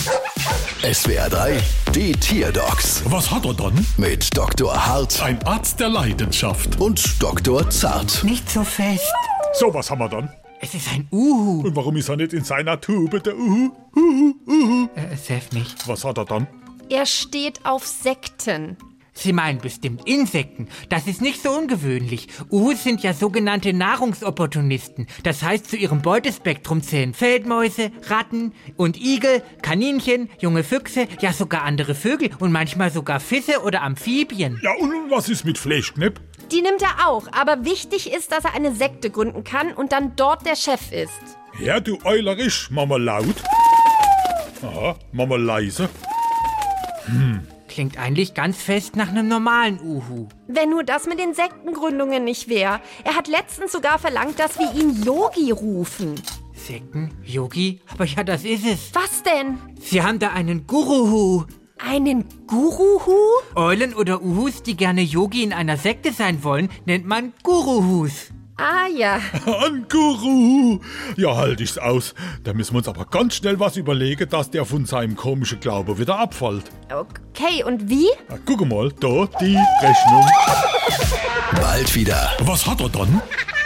SWR 3, die Tierdocs Was hat er dann? mit Dr. Hart Ein Arzt der Leidenschaft. und Dr. Zart. Nicht so fest. So, was haben wir dann? Es ist ein Uhu. Und warum ist er nicht in seiner Tube, der Uhu? Sef nicht. Was hat er dann? Er steht auf Sekten. Sie meinen bestimmt Insekten. Das ist nicht so ungewöhnlich. Uhus sind ja sogenannte Nahrungsopportunisten. Das heißt, zu ihrem Beutespektrum zählen Feldmäuse, Ratten und Igel, Kaninchen, junge Füchse, ja sogar andere Vögel und manchmal sogar Fische oder Amphibien. Ja, und was ist mit Fleischknepp? Die nimmt er auch, aber wichtig ist, dass er eine Sekte gründen kann und dann dort der Chef ist. Ja, du Eulerisch, Mama laut. Aha, Mama leise. Klingt eigentlich ganz fest nach einem normalen Uhu. Wenn nur das mit den Sektengründungen nicht wäre. Er hat letztens sogar verlangt, dass wir ihn Yogi rufen. Sekten? Yogi? Aber ja, das ist es. Was denn? Sie haben da einen Guruhu. Einen Guruhu? Eulen oder Uhus, die gerne Yogi in einer Sekte sein wollen, nennt man Guruhus. Ah ja. Ein Guru. Ja, halt ich's aus. Da müssen wir uns aber ganz schnell was überlegen, dass der von seinem komischen Glaube wieder abfällt. Okay, und wie? Na, guck mal, da die Rechnung. Bald wieder. Was hat er dann?